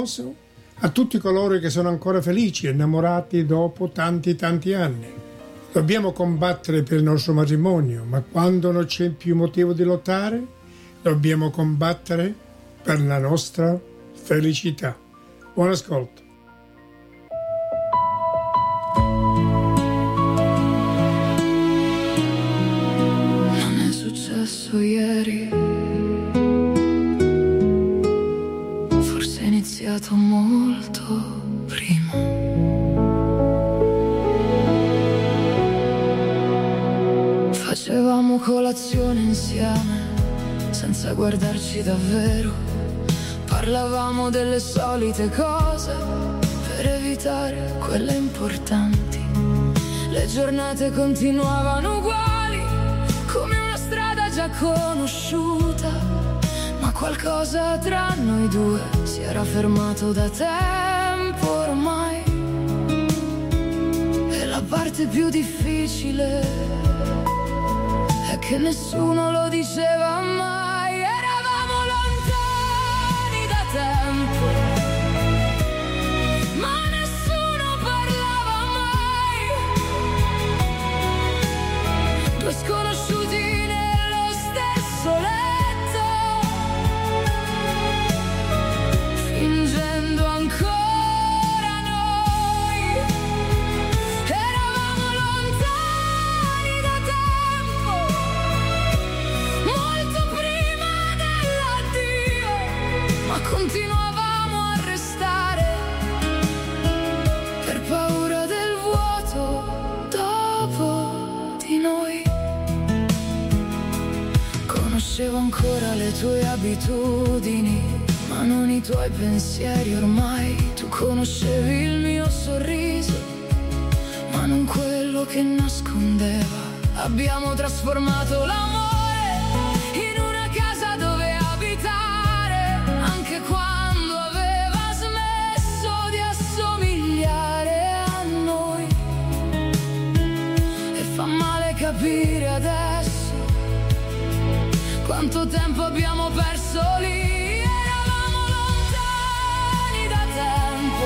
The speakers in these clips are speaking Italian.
a tutti coloro che sono ancora felici e innamorati dopo tanti anni. Dobbiamo combattere per il nostro matrimonio, ma quando non c'è più motivo di lottare, dobbiamo combattere per la nostra felicità. Buon ascolto. Non è successo ieri, forse è iniziato molto prima. Facevamo colazione insieme, senza guardarci davvero. Parlavamo delle solite cose, per evitare quelle importanti. Le giornate continuavano uguali, come una strada già conosciuta. Ma qualcosa tra noi due si era fermato da tempo ormai. E la parte più difficile è che nessuno lo diceva mai. Eravamo lontani da tempo, ma nessuno parlava mai. Due sconosciuti nello stesso letto, fingendo ancora noi. Eravamo lontani da tempo, molto prima dell'addio, ma continuavamo a restare per paura del vuoto dopo di noi. Conoscevo ancora le tue abitudini, ma non i tuoi pensieri ormai. Tu conoscevi il mio sorriso, ma non quello che nascondeva. Abbiamo trasformato l'amore in una casa dove abitare, anche quando aveva smesso di assomigliare a noi. E fa male capire adesso quanto tempo abbiamo perso lì. Eravamo lontani da tempo,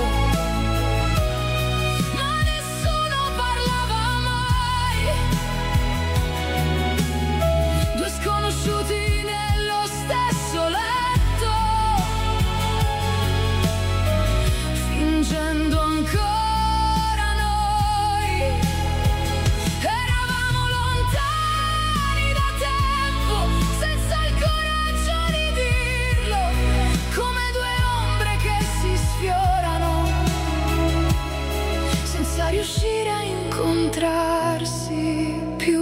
ma nessuno parlava mai. Due sconosciuti nello stesso letto, fingendo ancora noi. Eravamo lontani da tempo, senza il coraggio di dirlo, come due ombre che si sfiorano, senza riuscire a incontrarsi più.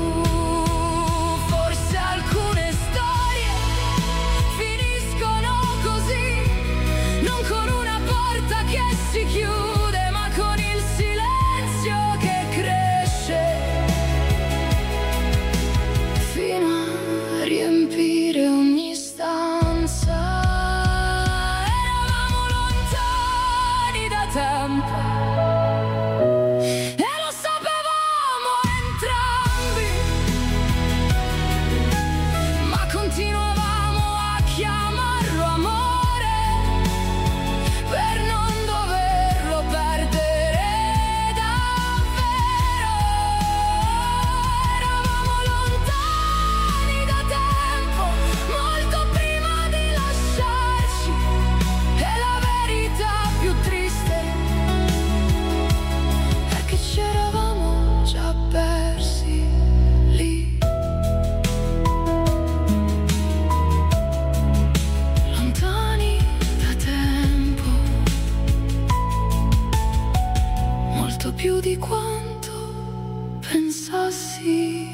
Forse alcune storie finiscono così, non con una porta che si chiude, ma con il silenzio che cresce, fino a riempire ogni stanza. Eravamo lontani da tempo e lo sapevamo entrambi, ma continuavamo a chiamarlo amore per non doverlo perdere davvero. Eravamo lontani da tempo, molto prima di lasciarci. E la verità più triste è che ci eravamo già persi lì, lontani da tempo, molto più di quanto pensassi.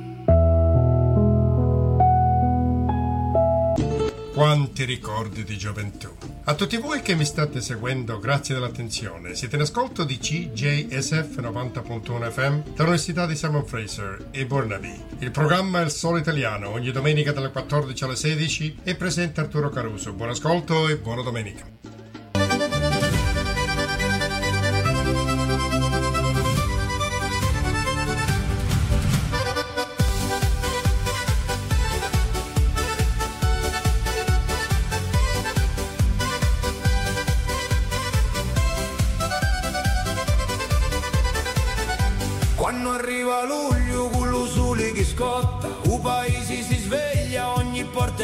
Quanti ricordi di gioventù. A tutti voi che mi state seguendo, grazie dell'attenzione. Siete in ascolto di CJSF 90.1 FM dall'Università di Simon Fraser e Burnaby. Il programma è Il Solo Italiano, ogni domenica dalle 14 alle 16 e presenta Arturo Caruso. Buon ascolto e buona domenica.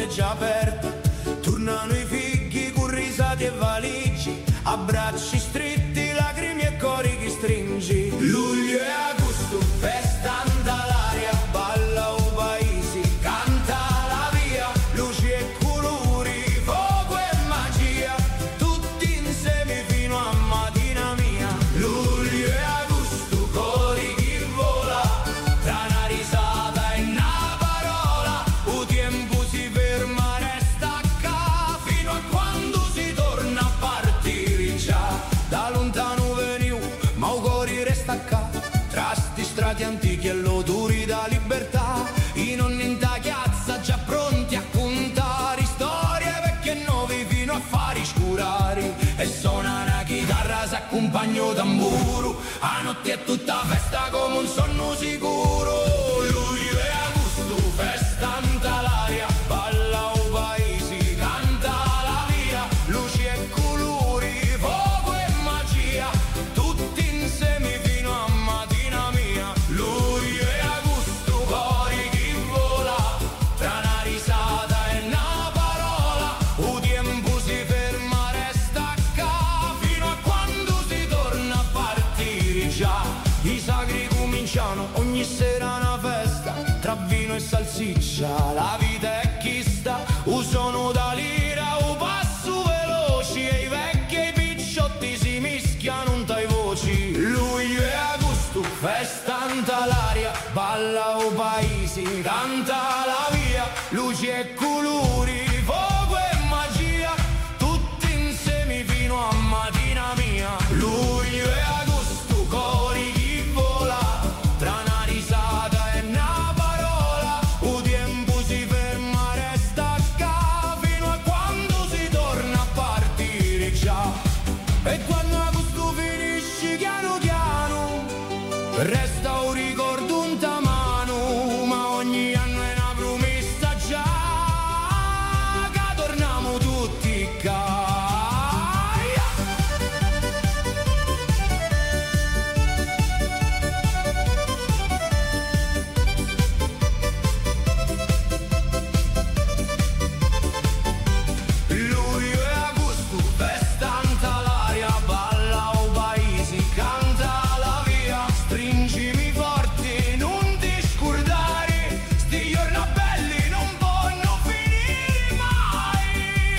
già aperte. Tornano i figli con risate e valigie, abbracci stretti, lacrime e cori che stringi. Luglio e agosto, festa l'aria, balla o paesi, canta la via, luci e colori, fuoco e magia, tutti insieme fino a mattina mia. Luglio e agosto, cori che vola, tra una risata e una parola, o tempo si ferma, resta qua, fino a quando si torna a partire già. Da lontano veniu, ma o cori resta qua, tra sti strati antichi e l'odori da libertà, in ogni chiazza già pronti a contare storie vecchie e nuove fino a fare scurari. E suona una chitarra, si accompagna o tamburo, a notte è tutta festa come un sonno sicuro. Luglio e agosto, festa l'aria, balla o paesi, canta la via, luci e colori, fuoco e magia, tutti insieme fino a mattina mia. Luglio e agosto, cori che vola, tra una risata e una parola, o tempo si ferma, resta qua, fino a quando si torna a partire già. I sacri cominciano ogni sera una festa, tra vino e salsiccia, la vita è chi sta, o sono da lira o passo veloci, e i vecchi e i picciotti si mischiano un tai voci. Luglio e agosto, festa l'aria, balla o paesi, canta la via, luci e colori, fuoco e magia, tutti insieme fino a mattina mia. Luglio e agosto, cori che vola, tra una risata e una parola, o tempo si ferma, resta qua, fino a quando si torna a partire già. E quando agosto finisce piano piano, resta un ricordo un tamano, ma ogni anno è una promessa già, che torniamo tutti qua. Luglio e agosto, festa l'aria, balla o paesi, canta la via, stringimi forte, non ti scordare, sti giorni belli non possono finire mai.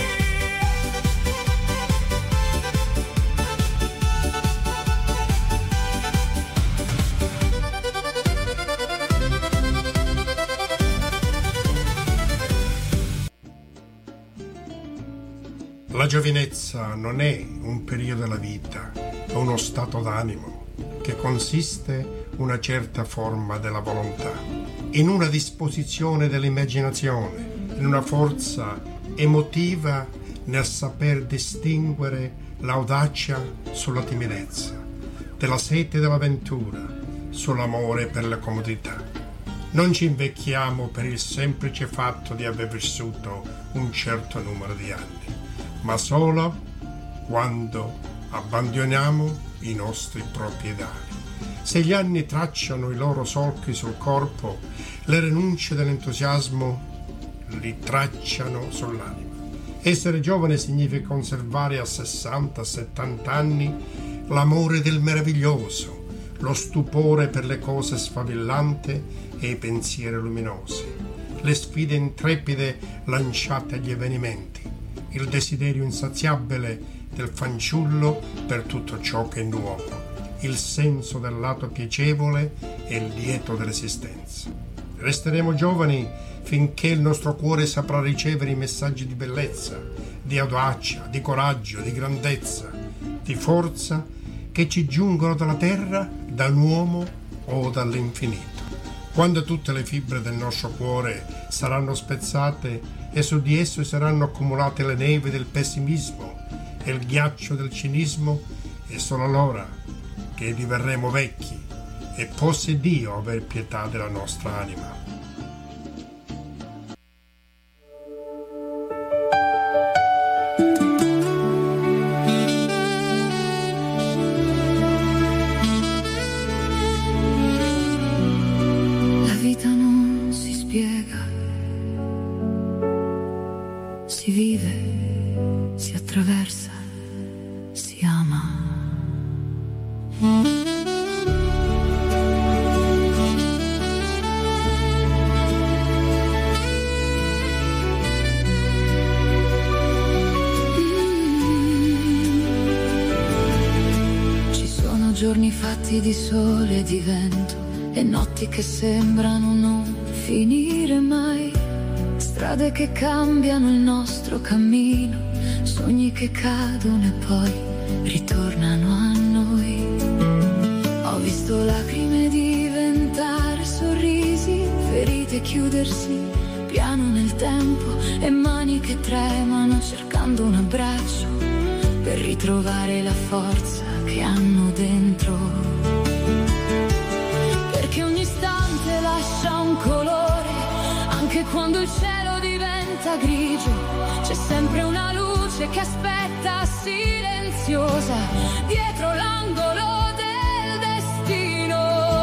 La giovinezza non è un periodo della vita, è uno stato d'animo che consiste in una certa forma della volontà, in una disposizione dell'immaginazione, in una forza emotiva nel saper distinguere l'audacia sulla timidezza, della sete dell'avventura sull'amore per la comodità. Non ci invecchiamo per il semplice fatto di aver vissuto un certo numero di anni, ma solo quando abbandoniamo i nostri propri ideali. Se gli anni tracciano i loro solchi sul corpo, le rinunce dell'entusiasmo li tracciano sull'anima. Essere giovane significa conservare a 60-70 anni l'amore del meraviglioso, lo stupore per le cose sfavillanti e i pensieri luminosi, le sfide intrepide lanciate agli avvenimenti, il desiderio insaziabile del fanciullo per tutto ciò che è nuovo, il senso del lato piacevole e il lieto dell'esistenza. Resteremo giovani finché il nostro cuore saprà ricevere i messaggi di bellezza, di audacia, di coraggio, di grandezza, di forza che ci giungono dalla terra, dall'uomo o dall'infinito. Quando tutte le fibre del nostro cuore saranno spezzate e su di esso saranno accumulate le nevi del pessimismo e il ghiaccio del cinismo, è solo allora che diverremo vecchi e possa Dio aver pietà della nostra anima. La vita non si spiega, chiama. Ci sono giorni fatti di sole e di vento e notti che sembrano non finire mai, strade che cambiano il nostro cammino, sogni che cadono e poi ritornano a noi. Ho visto lacrime diventare sorrisi, ferite chiudersi piano nel tempo e mani che tremano cercando un abbraccio per ritrovare la forza che hanno dentro. Perché ogni istante lascia un colore, anche quando il cielo diventa grigio, c'è sempre una luce che aspetta silenziosa dietro l'angolo del destino.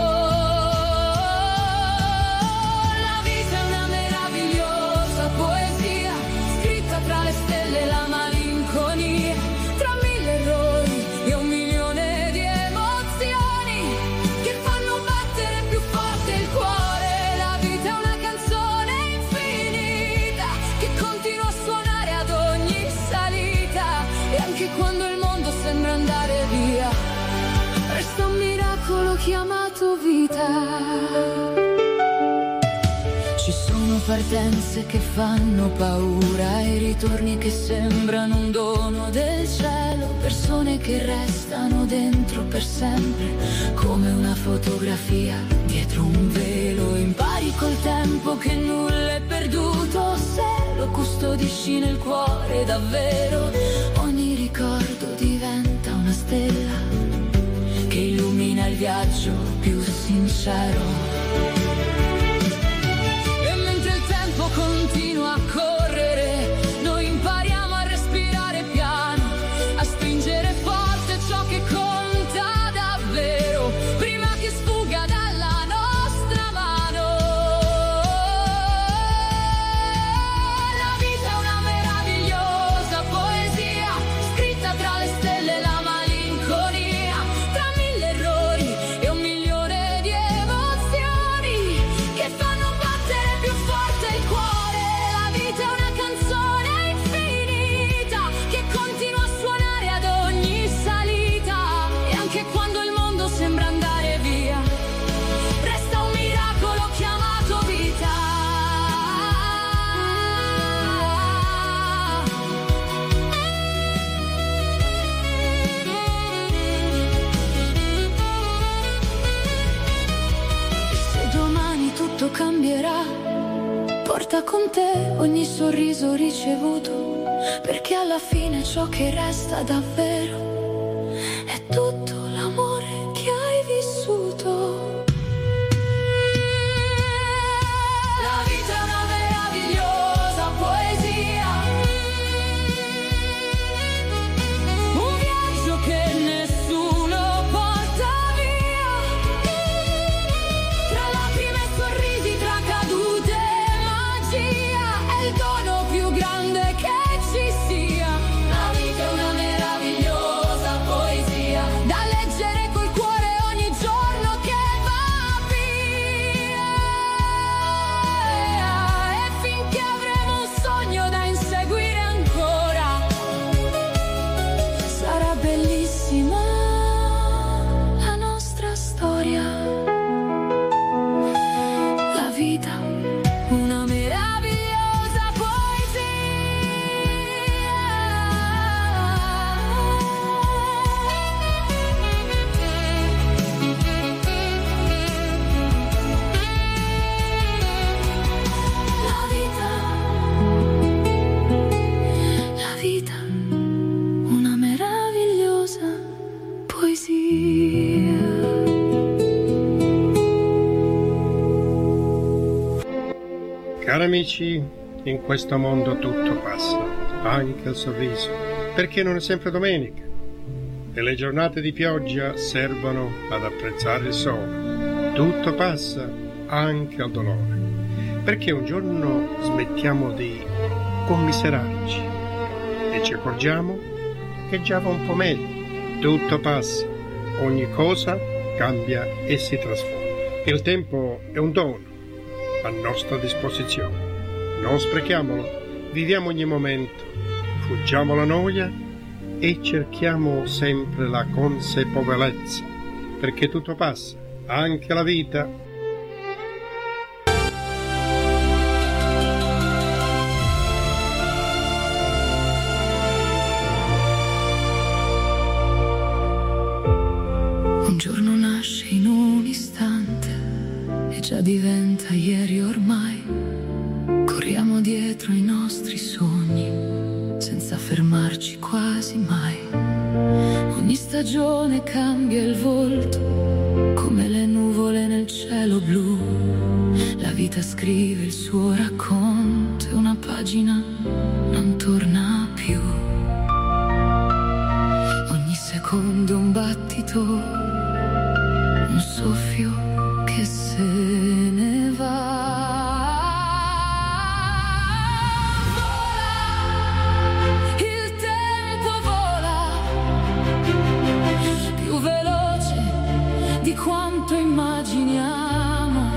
La vita è una meravigliosa poesia, scritta tra le stelle e la malinconia, tra mille errori e un milione di emozioni che fanno battere più forte il cuore. La vita è una canzone infinita che continua a suonare ad ogni salita, e anche quando il mondo sembra andare via resta un miracolo chiamato vita. Ci sono partenze che fanno paura e ritorni che sembrano un dono del cielo, persone che restano dentro per sempre come una fotografia dietro un velo. Impari col tempo che nulla è perduto se lo custodisci nel cuore davvero. Ogni ricordo diventa una stella che illumina il viaggio più sincero. Continua a correre, noi impariamo a respirare piano, a stringere forte ciò che conta davvero, prima che sfugga dalla nostra mano. La vita è una meravigliosa poesia, scritta tra le stelle e la malinconia, tra mille errori e un milione di emozioni che fanno battere più forte il cuore. La vita è una canzone infinita che continua a suonare ad ogni salita, e anche quando il mondo sembra andare via resta un miracolo chiamato vita. E se domani tutto cambierà, porta con te ogni sorriso ricevuto, perché alla fine ciò che resta davvero è tutto l'amore che hai vissuto. La vita è una meravigliosa poesia, un viaggio che nessuno porta via, tra lacrime e sorrisi, tra cadute e magia, è il dono più grande che ci sia. La vita è una meravigliosa poesia, da leggere col cuore ogni giorno che va via, e finché avremo un sogno da inseguire ancora, sarà bellissima la nostra storia. La vita, una meravigliosa la vita, una meravigliosa poesia. Cari amici, in questo mondo tutto passa, anche il sorriso, perché non è sempre domenica e le giornate di pioggia servono ad apprezzare il sole. Tutto passa, anche il dolore, perché un giorno smettiamo di commiserarci e ci accorgiamo che già va un po' meglio. Tutto passa, ogni cosa cambia e si trasforma. Il tempo è un dono a nostra disposizione. Non sprechiamolo, viviamo ogni momento, fuggiamo la noia e cerchiamo sempre la consapevolezza, perché tutto passa, anche la vita. Un giorno nasce in un istante e già diventa ieri ormai. Corriamo dietro ai nostri sogni senza fermarci quasi mai. Ogni stagione cambia il volto come le nuvole nel cielo blu. La vita scrive il suo racconto e una pagina non torna più. Ogni secondo un battito, un soffio che se ne va. Vola, il tempo vola, più veloce di quanto immaginiamo.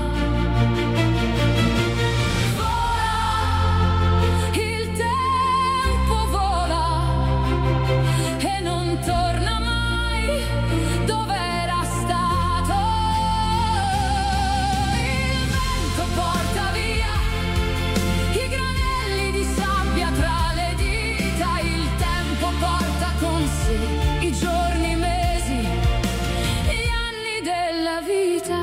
Vola, il tempo vola e non torna mai dove era stato. Il vento porta via i granelli di sabbia tra le dita. Il tempo porta con sé i giorni, i mesi, gli anni della vita.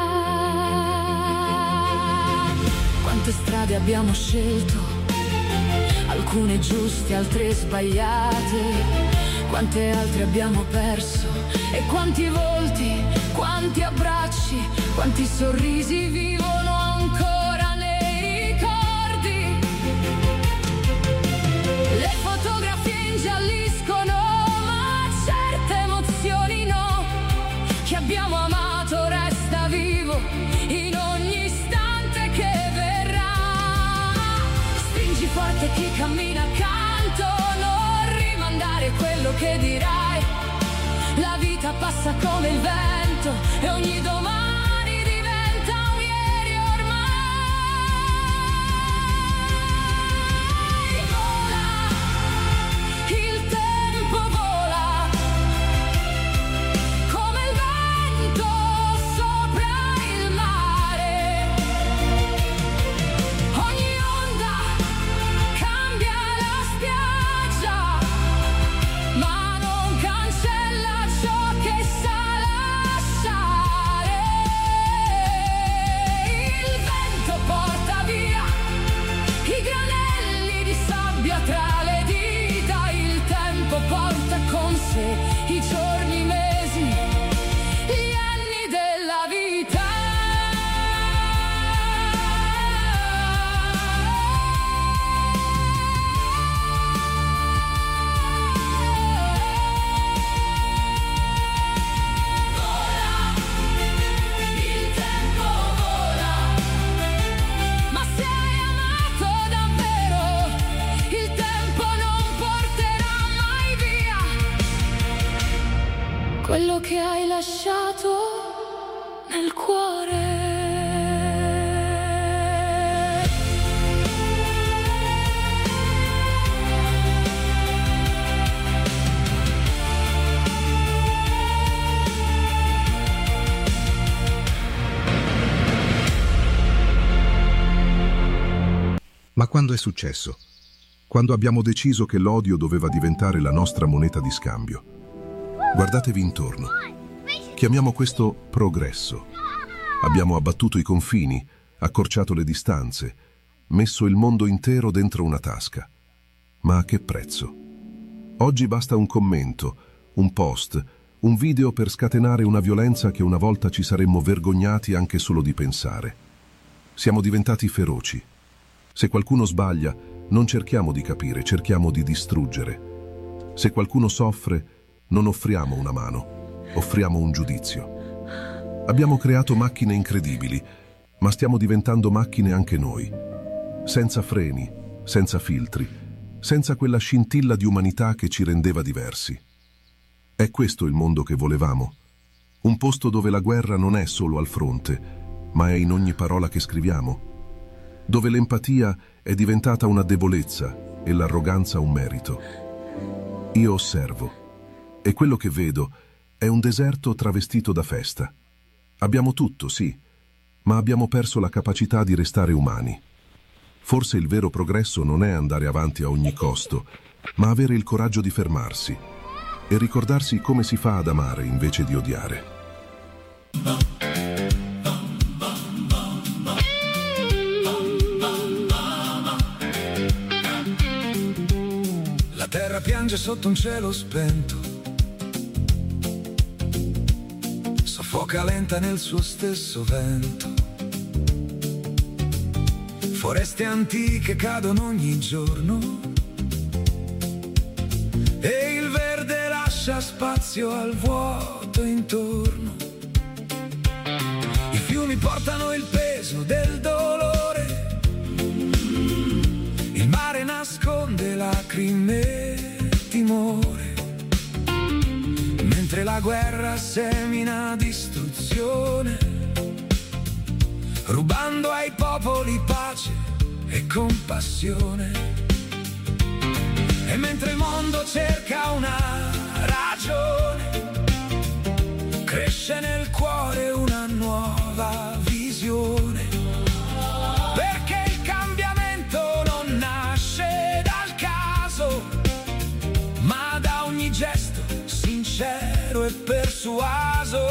Quante strade abbiamo scelto, alcune giuste, altre sbagliate. Quante altre abbiamo perso e quanti volti, quanti abbracci, quanti sorrisi vivono ancora nei ricordi. Le fotografie ingialliscono, ma certe emozioni no. Chi abbiamo amato resta vivo in ogni istante che verrà. Stringi forte chi cammina accanto, non rimandare quello che dirai. La vita passa come il vento e ogni domani diventa un ieri ormai. Vola, il tempo vola, come il vento sopra il mare. Ogni onda cambia la spiaggia, ma non cancella ciò che sa lasciare. Il vento porta via i granelli di sabbia tra le dita. Il tempo porta con sé i giorni, i mesi, gli anni della vita. Vola, il tempo vola, ma se hai amato davvero, il tempo non porterà mai via quello che hai lasciato nel cuore. Ma quando è successo? Quando abbiamo deciso che l'odio doveva diventare la nostra moneta di scambio. Guardatevi intorno. Chiamiamo questo progresso. Abbiamo abbattuto i confini, accorciato le distanze, messo il mondo intero dentro una tasca. Ma a che prezzo? Oggi basta un commento, un post, un video per scatenare una violenza che una volta ci saremmo vergognati anche solo di pensare. Siamo diventati feroci. Se qualcuno sbaglia, non cerchiamo di capire, cerchiamo di distruggere. Se qualcuno soffre, non offriamo una mano, offriamo un giudizio. Abbiamo creato macchine incredibili, ma stiamo diventando macchine anche noi. Senza freni, senza filtri, senza quella scintilla di umanità che ci rendeva diversi. È questo il mondo che volevamo? Un posto dove la guerra non è solo al fronte, ma è in ogni parola che scriviamo, dove l'empatia è diventata una debolezza e l'arroganza un merito. Io osservo, e quello che vedo è un deserto travestito da festa. Abbiamo tutto, sì, ma abbiamo perso la capacità di restare umani. Forse il vero progresso non è andare avanti a ogni costo, ma avere il coraggio di fermarsi e ricordarsi come si fa ad amare invece di odiare. La terra piange sotto un cielo spento, soffoca lenta nel suo stesso vento. Foreste antiche cadono ogni giorno e il verde lascia spazio al vuoto intorno. I fiumi portano il peso del dolore, il mare nasconde lacrime e timore, mentre la guerra semina distruzione, rubando ai popoli pace e compassione. E mentre il mondo cerca una ragione, cresce nel cuore una nuova visione, perché il cambiamento non nasce dal caso, ma da ogni gesto sincero e persuaso.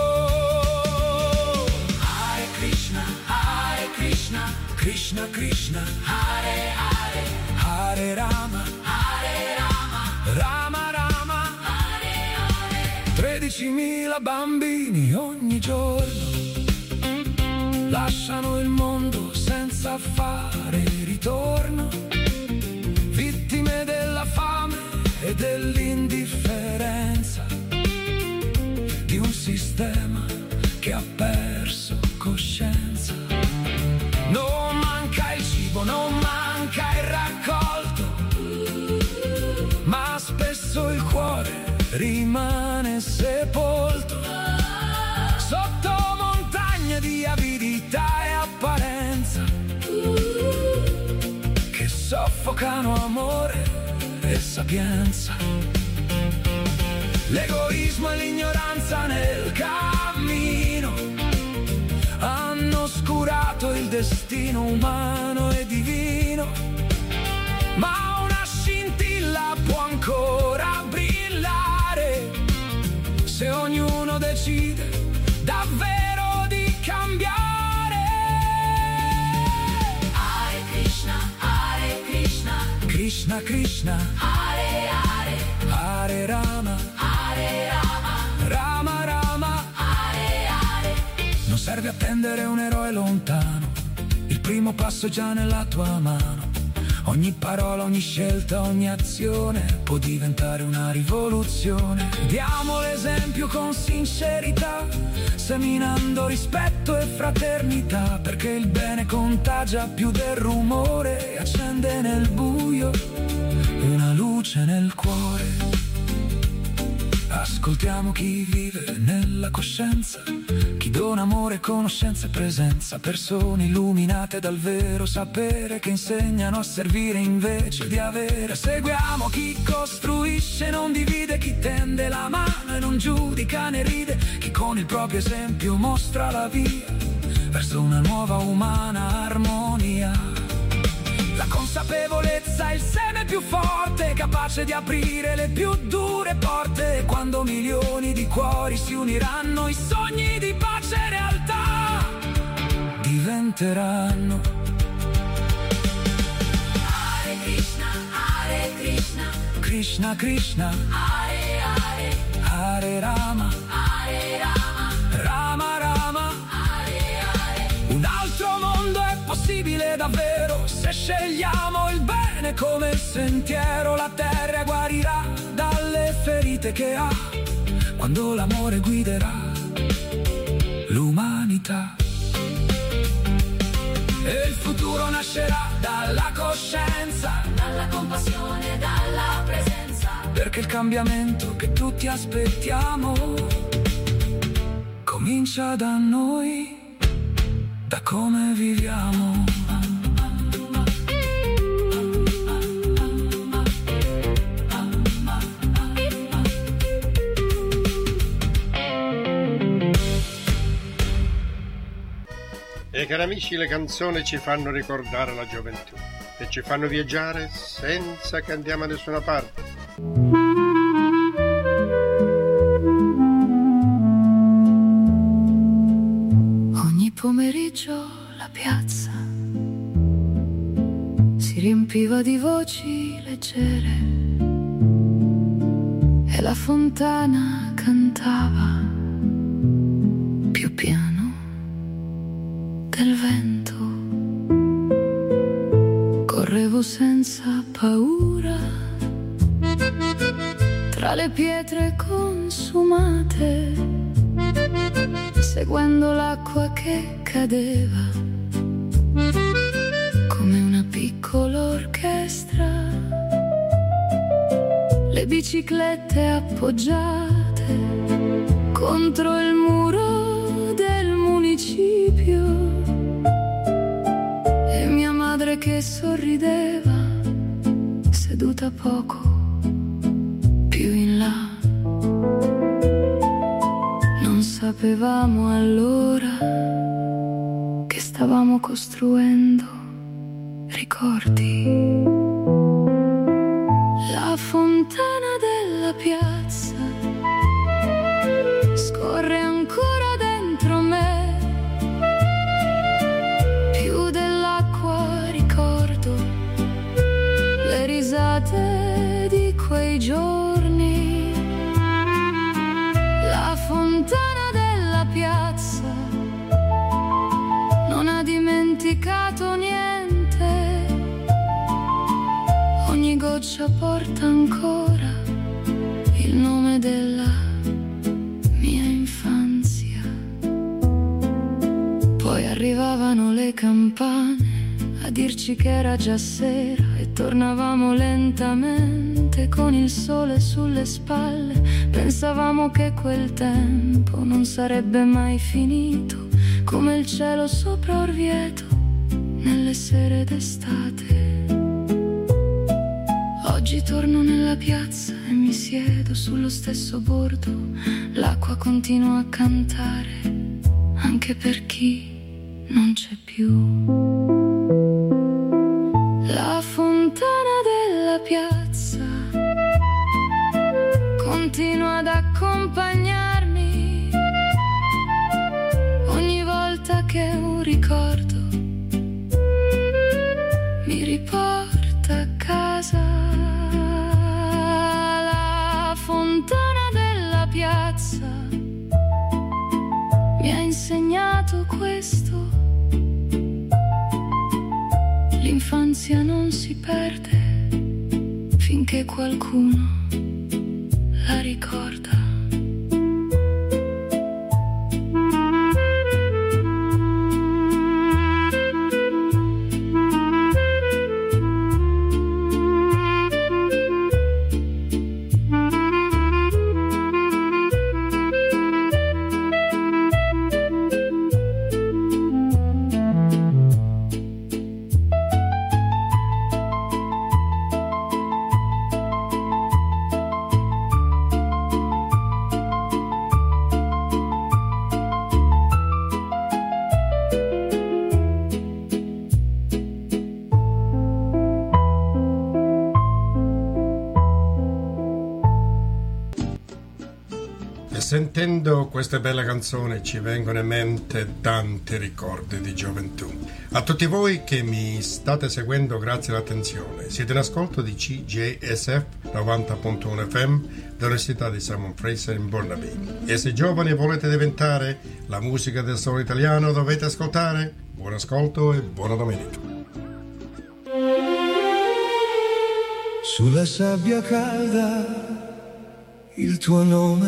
Hare Krishna, Hare Krishna, Krishna Krishna, Hare Hare, Hare Rama, Hare Rama, Rama Rama, Hare Hare. 13.000 bambini ogni giorno lasciano il mondo senza fare ritorno, vittime della fame e dell'indifferenza di un sistema che ha perso coscienza. Non manca il cibo, non manca il raccolto, ma spesso il cuore rimane sepolto sotto montagne di avidità e apparenza che soffocano amore e sapienza. L'egoismo e l'ignoranza nel cammino hanno oscurato il destino umano e divino, ma una scintilla può ancora brillare se ognuno decide davvero di cambiare. Hare Krishna, Hare Krishna, Krishna Krishna, Hare Hare, Hare Rama, Hare Rama, Rama Rama, Hare Hare. Non serve attendere un eroe lontano, il primo passo è già nella tua mano. Ogni parola, ogni scelta, ogni azione può diventare una rivoluzione. Diamo l'esempio con sincerità, seminando rispetto e fraternità, perché il bene contagia più del rumore e accende nel buio una luce nel cuore. Ascoltiamo chi vive nella coscienza, chi dona amore, conoscenza e presenza, persone illuminate dal vero sapere che insegnano a servire invece di avere. Seguiamo chi costruisce, non divide, chi tende la mano e non giudica né ride, chi con il proprio esempio mostra la via verso una nuova umana armonia. La consapevolezza è il seme più forte, capace di aprire le più dure porte. Quando milioni di cuori si uniranno, i sogni di pace e realtà diventeranno. Hare Krishna, Hare Krishna, Krishna Krishna, Hare Hare, Hare Rama, Hare Rama, Rama Rama, Hare Hare. Un altro mondo è possibile davvero se scegliamo il bene come sentiero. La terra guarirà dalle ferite che ha quando l'amore guiderà l'umanità. E il futuro nascerà dalla coscienza, dalla compassione, dalla presenza, perché il cambiamento che tutti aspettiamo comincia da noi, da come viviamo. E cari amici, le canzoni ci fanno ricordare la gioventù e ci fanno viaggiare senza che andiamo a nessuna parte. Ogni pomeriggio la piazza si riempiva di voci leggere e la fontana cantava più piano del vento. Correvo senza paura tra le pietre consumate, seguendo l'acqua che cadeva come una piccola orchestra. Le biciclette appoggiate contro il muro del municipio e mia madre che sorrideva seduta poco più in là. Non sapevamo allora che stavamo costruendo ricordi. La fontana della piazza scorre ancora dentro me, più dell'acqua ricordo le risate di quei giorni. La fontana della piazza non ha dimenticato niente, ogni goccia porta ancora il nome della mia infanzia. Poi arrivavano le campane a dirci che era già sera e tornavamo lentamente con il sole sulle spalle. Pensavamo che quel tempo non sarebbe mai finito, come il cielo sopra Orvieto nelle sere d'estate. Oggi torno nella piazza e mi siedo sullo stesso bordo. L'acqua continua a cantare anche per chi non c'è più. La fontana della piazza continua ad accompagnarmi ogni volta che un ricordo mi riporta a casa. La fontana della piazza mi ha insegnato questo: l'infanzia non si perde finché qualcuno la ricorda. Sentendo queste belle canzoni ci vengono in mente tanti ricordi di gioventù. A tutti voi che mi state seguendo, grazie all'attenzione. Siete in ascolto di CJSF 90.1 FM dell'Università di Simon Fraser in Burnaby. E se giovani volete diventare la musica del solo italiano, dovete ascoltare. Buon ascolto e buona domenica. Sulla sabbia calda il tuo nome